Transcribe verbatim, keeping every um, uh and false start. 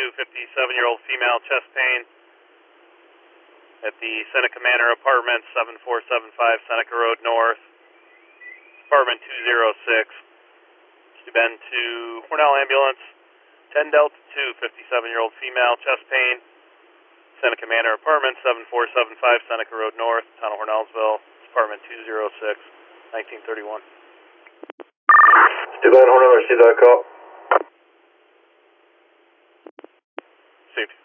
two, fifty-seven-year-old female, chest pain at the Seneca Manor Apartments, seven four seven five Seneca Road North, apartment two oh six. Been to Hornell Ambulance, ten Delta two, fifty-seven-year-old female, chest pain, Seneca Manor Apartments, seven four seven five Seneca Road North, town of Hornellsville, apartment two oh six, nineteen thirty-one. Stand by on Hornell, receive that call. Safety